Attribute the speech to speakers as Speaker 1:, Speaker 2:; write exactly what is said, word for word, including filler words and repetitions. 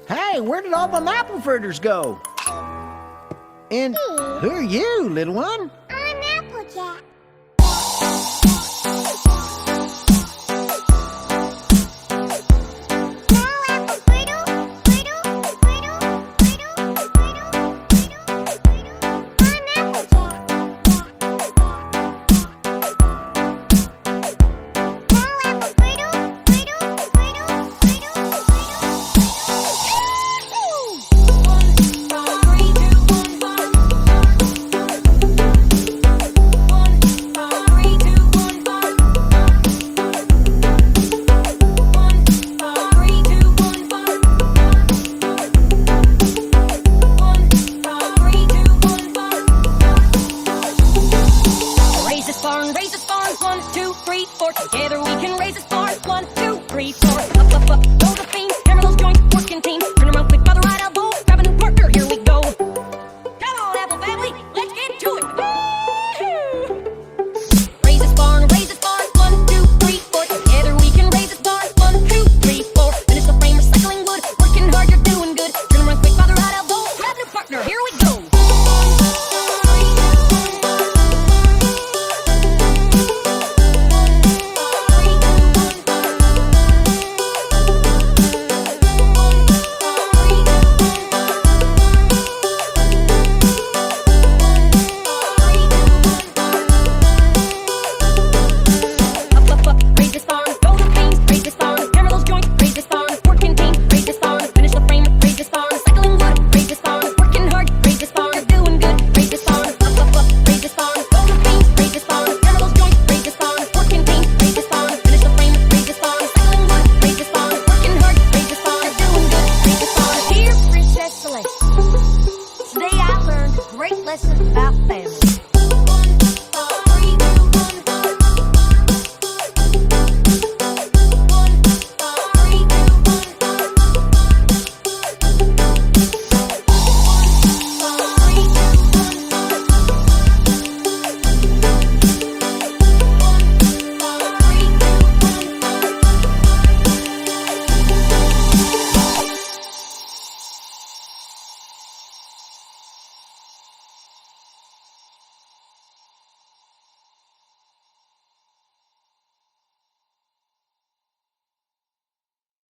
Speaker 1: Hey, where did all them apple fritters go? And who are you, little one?
Speaker 2: I'm Applejack. Now, Apple Fritter, Fritter, Fritter, Fritter, Fritter, Fritter, Fritter. I'm Applejack. Now, Apple Fritter, Fritter, Fritter, Fritter,
Speaker 3: Raise this barn, raise this barn, one, two, three, four. Together we can raise this barn.